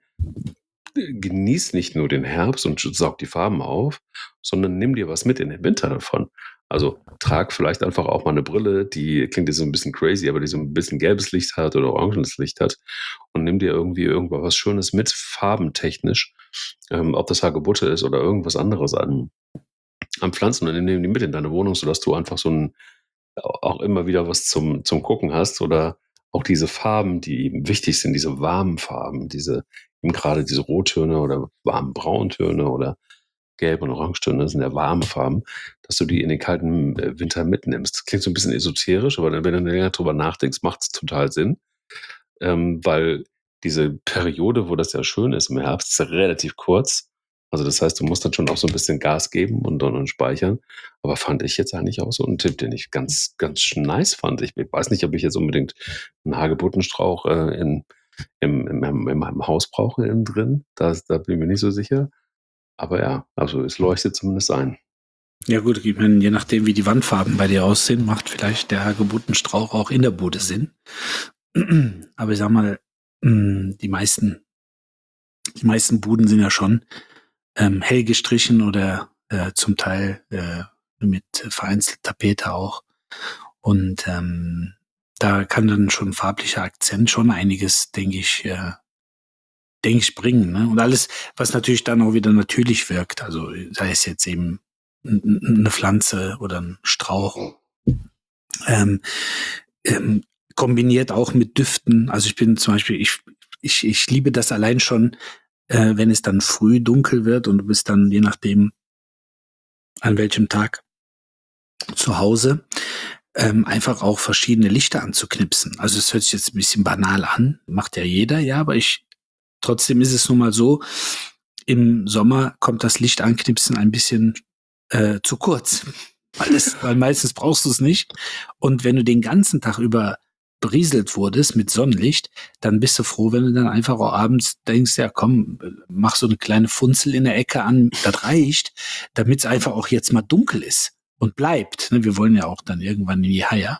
genieß nicht nur den Herbst und saug die Farben auf, sondern nimm dir was mit in den Winter davon. Also trag vielleicht einfach auch mal eine Brille, die klingt jetzt so ein bisschen crazy, aber die so ein bisschen gelbes Licht hat oder orangenes Licht hat und nimm dir irgendwie irgendwas was Schönes mit, farbentechnisch, ähm, ob das Hagebutte ist oder irgendwas anderes an, an Pflanzen und nimm die mit in deine Wohnung, sodass du einfach so ein, auch immer wieder was zum, zum Gucken hast oder auch diese Farben, die eben wichtig sind, diese warmen Farben, diese, eben gerade diese Rottöne oder warmen Brauntöne oder Gelb- und Orangetöne, das sind ja warme Farben, dass du die in den kalten äh, Winter mitnimmst. Klingt so ein bisschen esoterisch, aber wenn du länger drüber nachdenkst, macht es total Sinn, ähm, weil diese Periode, wo das ja schön ist im Herbst, ist ja relativ kurz. Also das heißt, du musst dann schon auch so ein bisschen Gas geben und dann und speichern. Aber fand ich jetzt eigentlich auch so einen Tipp, den ich ganz, ganz nice fand. Ich weiß nicht, ob ich jetzt unbedingt einen Hagebuttenstrauch äh, in, im, im, in meinem Haus brauche innen drin. Da, da bin ich mir nicht so sicher. Aber ja, also es leuchtet zumindest ein. Ja gut, ich meine, je nachdem, wie die Wandfarben bei dir aussehen, macht vielleicht der Hagebuttenstrauch auch in der Bude Sinn. Aber ich sag mal, mh, die meisten, die meisten Buden sind ja schon ähm, hell gestrichen oder äh, zum Teil äh, mit vereinzelter Tapete auch. Und ähm, da kann dann schon farblicher Akzent schon einiges, denke ich, äh, denke ich, bringen. Ne? Und alles, was natürlich dann auch wieder natürlich wirkt. Also sei es jetzt eben n- n- eine Pflanze oder ein Strauch. Ähm, ähm, kombiniert auch mit Düften. Also ich bin zum Beispiel, ich, ich, ich liebe das allein schon, äh, wenn es dann früh dunkel wird und du bist dann, je nachdem, an welchem Tag zu Hause, ähm, einfach auch verschiedene Lichter anzuknipsen. Also es hört sich jetzt ein bisschen banal an, macht ja jeder, ja, aber ich, trotzdem ist es nun mal so, im Sommer kommt das Licht anknipsen ein bisschen äh, zu kurz. Weil, es, weil meistens brauchst du es nicht. Und wenn du den ganzen Tag über berieselt wurdest mit Sonnenlicht, dann bist du froh, wenn du dann einfach auch abends denkst, ja komm, mach so eine kleine Funzel in der Ecke an, das reicht, damit es einfach auch jetzt mal dunkel ist und bleibt. Ne? Wir wollen ja auch dann irgendwann in die Haie.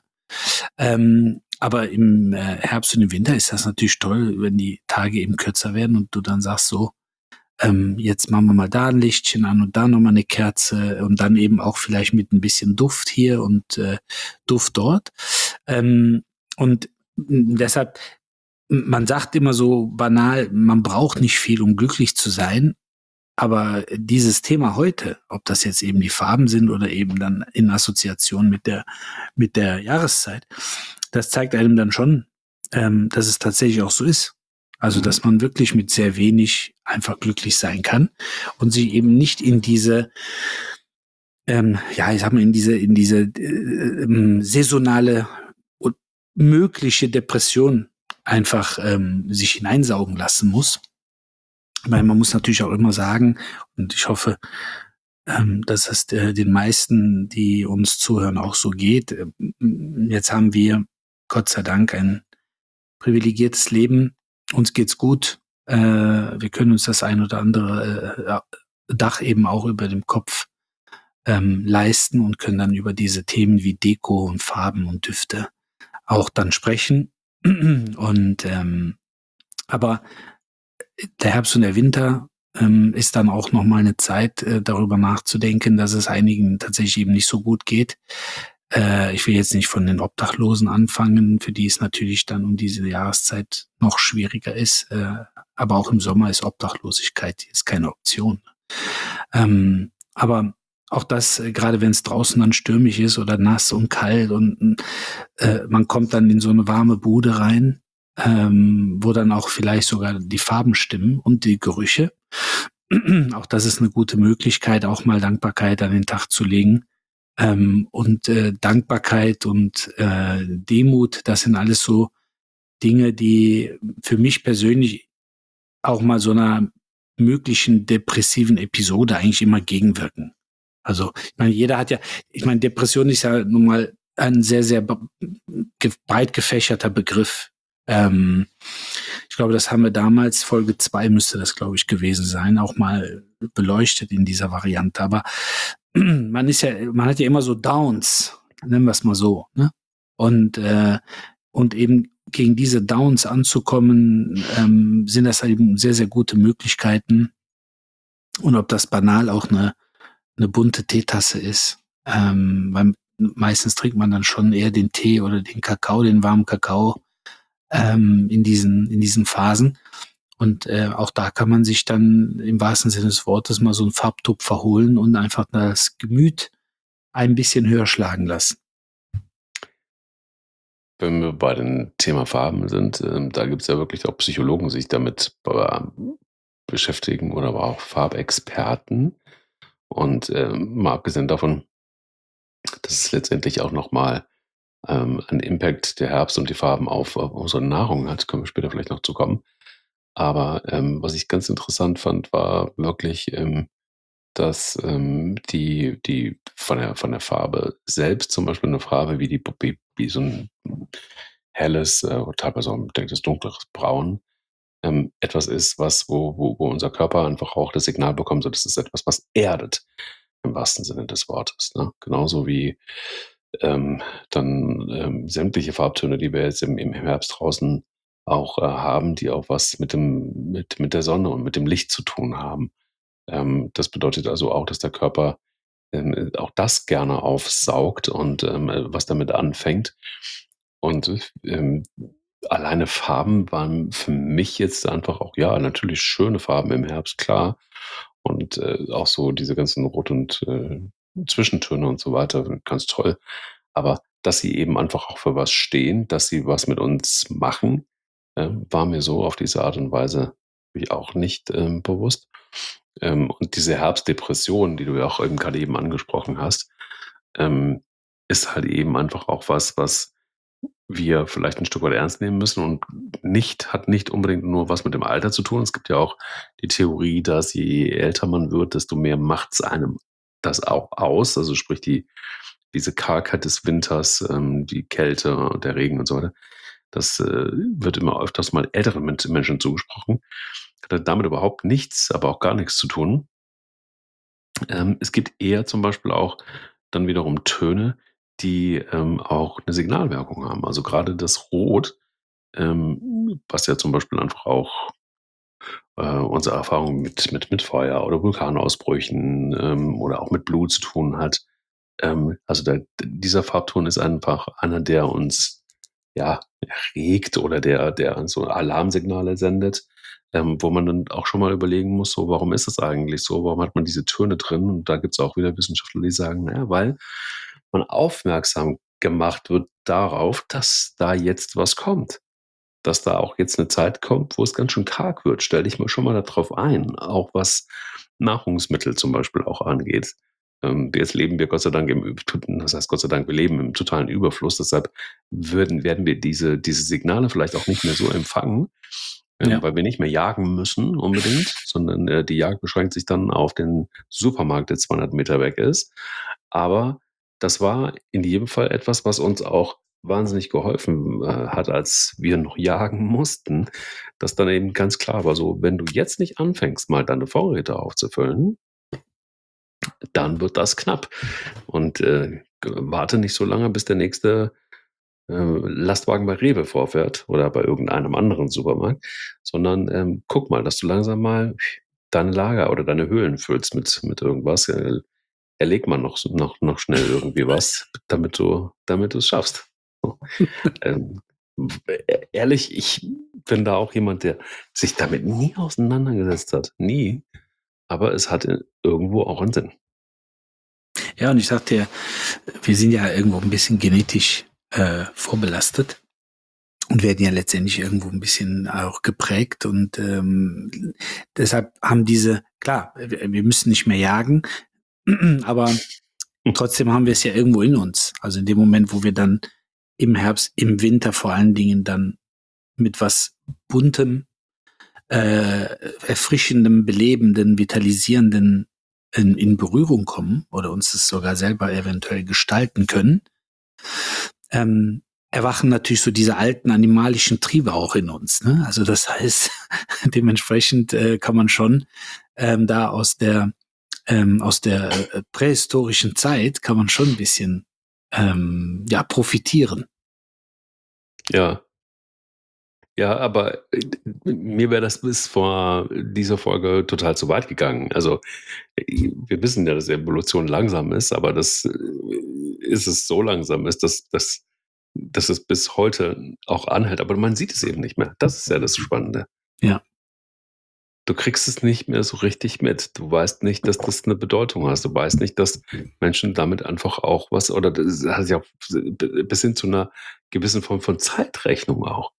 Ähm, aber im äh, Herbst und im Winter ist das natürlich toll, wenn die Tage eben kürzer werden und du dann sagst so, ähm, jetzt machen wir mal da ein Lichtchen an und da nochmal eine Kerze und dann eben auch vielleicht mit ein bisschen Duft hier und äh, Duft dort. Ähm, und m, deshalb, m- man sagt immer so banal, man braucht nicht viel, um glücklich zu sein. Aber dieses Thema heute, ob das jetzt eben die Farben sind oder eben dann in Assoziation mit der, mit der Jahreszeit, das zeigt einem dann schon, ähm, dass es tatsächlich auch so ist. Also, Mhm. dass man wirklich mit sehr wenig einfach glücklich sein kann und sich eben nicht in diese, ähm, ja, ich sag mal, in diese, in diese äh, ähm, saisonale und mögliche Depression einfach ähm, sich hineinsaugen lassen muss. Weil man muss natürlich auch immer sagen, und ich hoffe, ähm, dass es äh, den meisten, die uns zuhören, auch so geht. Ähm, Jetzt haben wir, Gott sei Dank, ein privilegiertes Leben. Uns geht's gut. Äh, wir können uns das ein oder andere äh, Dach eben auch über dem Kopf ähm, leisten und können dann über diese Themen wie Deko und Farben und Düfte auch dann sprechen. Und ähm, aber der Herbst und der Winter ähm, ist dann auch noch mal eine Zeit, äh, darüber nachzudenken, dass es einigen tatsächlich eben nicht so gut geht. Äh, ich will jetzt nicht von den Obdachlosen anfangen, für die es natürlich dann um diese Jahreszeit noch schwieriger ist. Äh, aber auch im Sommer ist Obdachlosigkeit jetzt keine Option. Ähm, aber auch das, äh, gerade wenn es draußen dann stürmisch ist oder nass und kalt und äh, man kommt dann in so eine warme Bude rein, ähm, wo dann auch vielleicht sogar die Farben stimmen und die Gerüche. Auch das ist eine gute Möglichkeit, auch mal Dankbarkeit an den Tag zu legen. Ähm, und äh, Dankbarkeit und äh, Demut, das sind alles so Dinge, die für mich persönlich auch mal so einer möglichen depressiven Episode eigentlich immer gegenwirken. Also, ich meine, jeder hat ja, ich meine, Depression ist ja nun mal ein sehr, sehr be- ge- breit gefächerter Begriff. Ähm, ich glaube, das haben wir damals, Folge zwei müsste das, glaube ich, gewesen sein, auch mal beleuchtet in dieser Variante. Aber man ist ja, man hat ja immer so Downs, nennen wir es mal so, ne? Und, äh, und eben gegen diese Downs anzukommen, ähm, sind das eben sehr, sehr gute Möglichkeiten. Und ob das banal auch eine, eine bunte Teetasse ist, ähm, weil meistens trinkt man dann schon eher den Tee oder den Kakao, den warmen Kakao, ähm, in diesen, in diesen Phasen. Und äh, auch da kann man sich dann im wahrsten Sinne des Wortes mal so einen Farbtupfer holen und einfach das Gemüt ein bisschen höher schlagen lassen. Wenn wir bei dem Thema Farben sind, ähm, da gibt es ja wirklich auch Psychologen, die sich damit äh, beschäftigen oder aber auch Farbexperten. Und ähm, mal abgesehen davon, dass es letztendlich auch nochmal ähm, einen Impact der Herbst und die Farben auf, auf unsere Nahrung hat, können wir später vielleicht noch zu kommen. Aber ähm, was ich ganz interessant fand, war wirklich, ähm, dass ähm, die, die von der, von der Farbe selbst, zum Beispiel eine Farbe wie, die, wie, wie so ein helles, äh, teilweise auch ein das dunkleres Braun, ähm, etwas ist, was, wo, wo, wo unser Körper einfach auch das Signal bekommt, so das ist etwas, was erdet, im wahrsten Sinne des Wortes. Ne? Genauso wie ähm, dann ähm, sämtliche Farbtöne, die wir jetzt im, im Herbst draußen auch äh, haben, die auch was mit dem, mit, mit der Sonne und mit dem Licht zu tun haben. Ähm, das bedeutet also auch, dass der Körper ähm, auch das gerne aufsaugt und ähm, was damit anfängt. Und ähm, alleine Farben waren für mich jetzt einfach auch, ja, natürlich schöne Farben im Herbst, klar. Und äh, auch so diese ganzen Rot- und äh, Zwischentöne und so weiter, ganz toll. Aber dass sie eben einfach auch für was stehen, dass sie was mit uns machen, äh, war mir so auf diese Art und Weise wie auch nicht ähm, bewusst. Ähm, und diese Herbstdepression, die du ja auch eben gerade eben angesprochen hast, ähm, ist halt eben einfach auch was, was wir vielleicht ein Stück weit ernst nehmen müssen und nicht, hat nicht unbedingt nur was mit dem Alter zu tun. Es gibt ja auch die Theorie, dass je älter man wird, desto mehr macht es einem das auch aus. Also sprich die, diese Kargheit des Winters, ähm, die Kälte, der Regen und so weiter. Das äh, wird immer öfters mal älteren Menschen zugesprochen. Hat damit überhaupt nichts, aber auch gar nichts zu tun. Ähm, es gibt eher zum Beispiel auch dann wiederum Töne, die ähm, auch eine Signalwirkung haben. Also gerade das Rot, ähm, was ja zum Beispiel einfach auch äh, unsere Erfahrung mit, mit, mit Feuer oder Vulkanausbrüchen ähm, oder auch mit Blut zu tun hat. Ähm, also der, dieser Farbton ist einfach einer, der uns ja erregt oder der, der so Alarmsignale sendet, ähm, wo man dann auch schon mal überlegen muss, so warum ist das eigentlich so, warum hat man diese Töne drin? Und da gibt es auch wieder Wissenschaftler, die sagen, naja, weil man aufmerksam gemacht wird darauf, dass da jetzt was kommt. Dass da auch jetzt eine Zeit kommt, wo es ganz schön karg wird. Stell dich mal schon mal darauf ein, auch was Nahrungsmittel zum Beispiel auch angeht. Ähm, jetzt leben wir Gott sei Dank im, das heißt Gott sei Dank, wir leben im totalen Überfluss. Deshalb würden, werden wir diese, diese Signale vielleicht auch nicht mehr so empfangen, ähm, Ja. weil wir nicht mehr jagen müssen unbedingt, sondern äh, die Jagd beschränkt sich dann auf den Supermarkt, der zweihundert Meter weg ist. Aber das war in jedem Fall etwas, was uns auch wahnsinnig geholfen äh, hat, als wir noch jagen mussten, dass dann eben ganz klar war, so, wenn du jetzt nicht anfängst, mal deine Vorräte aufzufüllen, dann wird das knapp. Und äh, warte nicht so lange, bis der nächste äh, Lastwagen bei Rewe vorfährt oder bei irgendeinem anderen Supermarkt, sondern ähm, guck mal, dass du langsam mal deine Lager oder deine Höhlen füllst mit, mit irgendwas. Äh, erleg mal noch, noch, noch schnell irgendwie was, damit du damit du es schaffst. So. ähm, e- ehrlich, ich bin da auch jemand, der sich damit nie auseinandergesetzt hat. Nie. Aber es hat irgendwo auch einen Sinn. Ja, und ich sagte, wir sind ja irgendwo ein bisschen genetisch äh, vorbelastet und werden ja letztendlich irgendwo ein bisschen auch geprägt. Und ähm, deshalb haben diese, klar, wir, wir müssen nicht mehr jagen, aber trotzdem haben wir es ja irgendwo in uns. Also in dem Moment, wo wir dann im Herbst, im Winter vor allen Dingen dann mit was Buntem, äh, erfrischendem, belebenden, vitalisierenden in, in Berührung kommen oder uns das sogar selber eventuell gestalten können, ähm, erwachen natürlich so diese alten animalischen Triebe auch in uns. Ne? Also das heißt, dementsprechend äh, kann man schon ähm, da aus der ähm, aus der äh, prähistorischen Zeit kann man schon ein bisschen ähm, ja profitieren. Ja. Ja, aber äh, mir wäre das bis vor dieser Folge total zu weit gegangen. Also äh, wir wissen ja, dass Evolution langsam ist, aber das äh, ist es so langsam ist, dass, dass, dass es bis heute auch anhält. Aber man sieht es eben nicht mehr. Das ist ja das Spannende. Ja. Du kriegst es nicht mehr so richtig mit. Du weißt nicht, dass das eine Bedeutung hat. Du weißt nicht, dass Menschen damit einfach auch was, oder das hat ja bis hin zu einer gewissen Form von Zeitrechnung auch.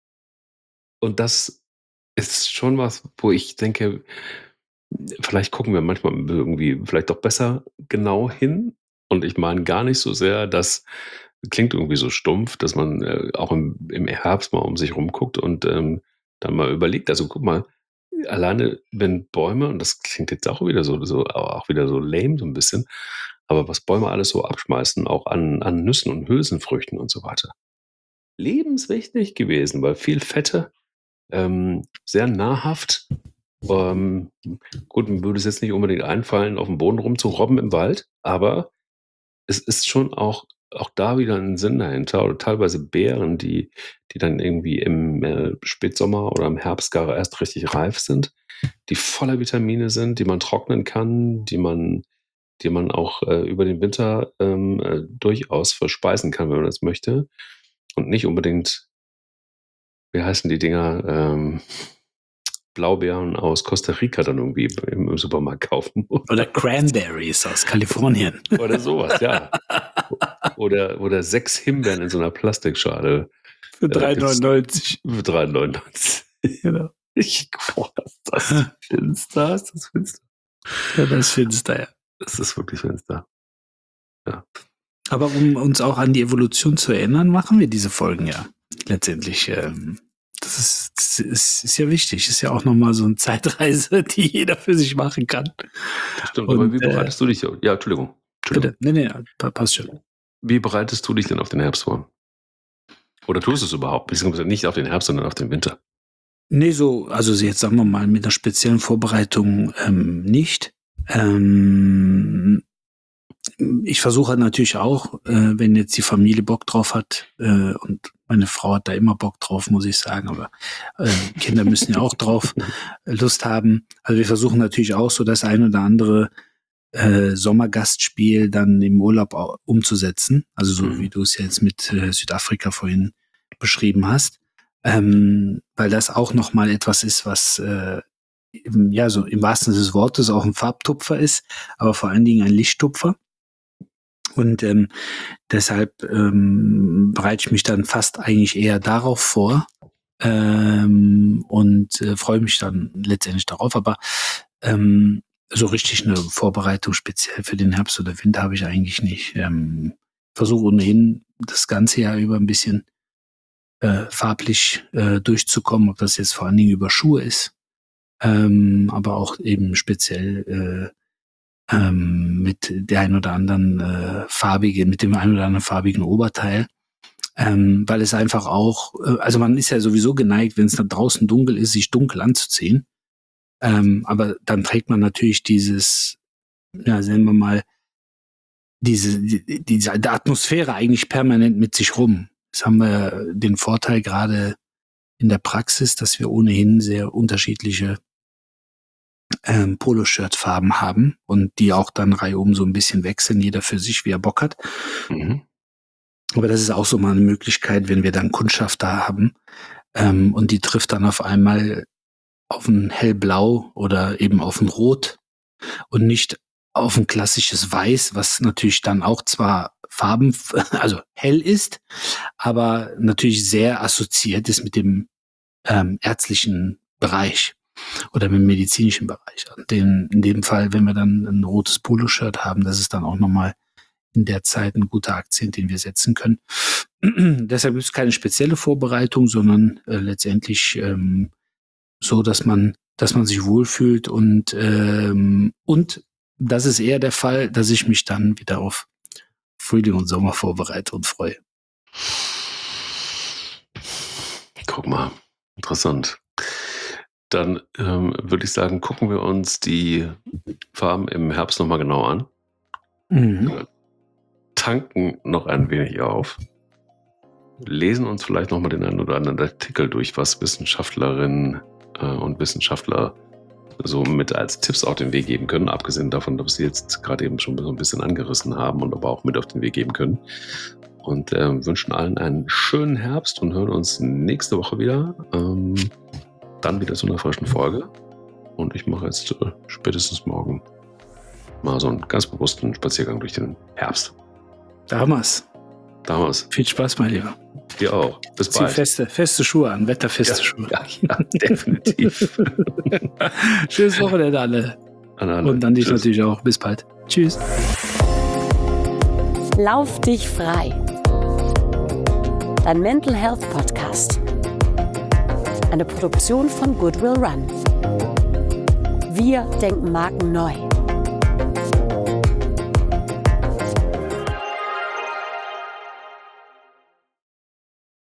Und das ist schon was, wo ich denke, vielleicht gucken wir manchmal irgendwie vielleicht doch besser genau hin. Und ich meine gar nicht so sehr, das klingt irgendwie so stumpf, dass man äh, auch im, im Herbst mal um sich rumguckt und ähm, dann mal überlegt. Also guck mal, alleine wenn Bäume, und das klingt jetzt auch wieder so, so auch wieder so lame so ein bisschen, aber was Bäume alles so abschmeißen, auch an, an Nüssen und Hülsenfrüchten und so weiter. Lebenswichtig gewesen, weil viel Fette, ähm, sehr nahrhaft. Ähm, gut, mir würde es jetzt nicht unbedingt einfallen, auf dem Boden rumzurobben im Wald, aber es ist schon auch, auch da wieder ein Sinn dahinter. Oder teilweise Beeren, die, die dann irgendwie im äh, Spätsommer oder im Herbst gar erst richtig reif sind, die voller Vitamine sind, die man trocknen kann, die man, die man auch äh, über den Winter ähm, äh, durchaus verspeisen kann, wenn man das möchte. Und nicht unbedingt, wie heißen die Dinger, ähm, Blaubeeren aus Costa Rica dann irgendwie im Supermarkt kaufen muss. Oder Cranberries aus Kalifornien. Oder sowas, ja. Oder, oder sechs Himbeeren in so einer Plastikschale. Für drei neunundneunzig. Für drei neunundneunzig. Genau. Ich, boah, ist das finster? Ist das finster? Ja, das ist finster, ja. Das ist wirklich finster. Ja. Aber um uns auch an die Evolution zu erinnern, machen wir diese Folgen ja letztendlich. Ähm, das ist, das ist, ist ja wichtig. Ist ja auch nochmal so eine Zeitreise, die jeder für sich machen kann. Das stimmt, Und, aber wie bereitest äh, du dich? Ja, Entschuldigung. Entschuldigung. Bitte. Nee, nee, passt schon. Wie bereitest du dich denn auf den Herbst vor? Oder tust du es überhaupt? Beziehungsweise nicht auf den Herbst, sondern auf den Winter? Nee, so, also jetzt sagen wir mal mit einer speziellen Vorbereitung ähm, nicht. Ähm, ich versuche natürlich auch, äh, wenn jetzt die Familie Bock drauf hat, äh, und meine Frau hat da immer Bock drauf, muss ich sagen, aber äh, Kinder müssen ja auch drauf äh, Lust haben. Also wir versuchen natürlich auch so das ein oder andere äh, Sommergastspiel dann im Urlaub auch umzusetzen. Also so mhm. wie du es jetzt mit äh, Südafrika vorhin beschrieben hast. Ähm, weil das auch nochmal etwas ist, was äh, eben, ja, so im wahrsten Sinne des Wortes auch ein Farbtupfer ist, aber vor allen Dingen ein Lichttupfer. Und ähm, deshalb ähm, bereite ich mich dann fast eigentlich eher darauf vor ähm, und äh, freue mich dann letztendlich darauf. Aber ähm, so richtig eine Vorbereitung speziell für den Herbst oder Winter habe ich eigentlich nicht. Ähm, versuche ohnehin das ganze Jahr über ein bisschen äh, farblich äh, durchzukommen, ob das jetzt vor allen Dingen über Schuhe ist, ähm, aber auch eben speziell äh, ähm, mit der ein oder anderen äh, farbigen, mit dem ein oder anderen farbigen Oberteil. Ähm, weil es einfach auch, äh, also man ist ja sowieso geneigt, wenn es da draußen dunkel ist, sich dunkel anzuziehen. Ähm, aber dann trägt man natürlich dieses, ja, sagen wir mal, diese, die, diese Atmosphäre eigentlich permanent mit sich rum. Jetzt haben wir den Vorteil gerade in der Praxis, dass wir ohnehin sehr unterschiedliche ähm, Poloshirt-Farben haben und die auch dann reihum so ein bisschen wechseln, jeder für sich, wie er Bock hat. Mhm. Aber das ist auch so mal eine Möglichkeit, wenn wir dann Kundschaft da haben ähm, und die trifft dann auf einmal auf ein hellblau oder eben auf ein rot und nicht auf ein klassisches Weiß, was natürlich dann auch zwar Farben, also hell ist, aber natürlich sehr assoziiert ist mit dem ähm, ärztlichen Bereich oder mit dem medizinischen Bereich. Und den, in dem Fall, wenn wir dann ein rotes Poloshirt haben, das ist dann auch nochmal in der Zeit ein guter Akzent, den wir setzen können. Deshalb ist es keine spezielle Vorbereitung, sondern äh, letztendlich ähm, so, dass man, dass man sich wohlfühlt und ähm, und das ist eher der Fall, dass ich mich dann wieder auf Frühling und Sommer vorbereite und freue. Guck mal, interessant. Dann ähm, würde ich sagen, gucken wir uns die Farben im Herbst nochmal genau an. Mhm. Tanken noch ein wenig auf. Lesen uns vielleicht nochmal den einen oder anderen Artikel durch, was Wissenschaftlerinnen äh, und Wissenschaftler so mit als Tipps auf den Weg geben können, abgesehen davon, dass sie jetzt gerade eben schon so ein bisschen angerissen haben und aber auch mit auf den Weg geben können. Und äh, wünschen allen einen schönen Herbst und hören uns nächste Woche wieder. Ähm, dann wieder zu einer frischen Folge. Und ich mache jetzt äh, spätestens morgen mal so einen ganz bewussten Spaziergang durch den Herbst. Da haben wir's. Da haben wir's. Viel Spaß, mein Lieber. Dir auch. Bis Zieh bald. feste, feste Schuhe an, wetterfeste Ja, Schuhe. ja, ja, definitiv. Schönes Wochenende alle. An alle. Und an dich Tschüss. natürlich auch. Bis bald. Tschüss. Lauf dich frei. Dein Mental Health Podcast. Eine Produktion von Goodwill Run. Wir denken Marken neu.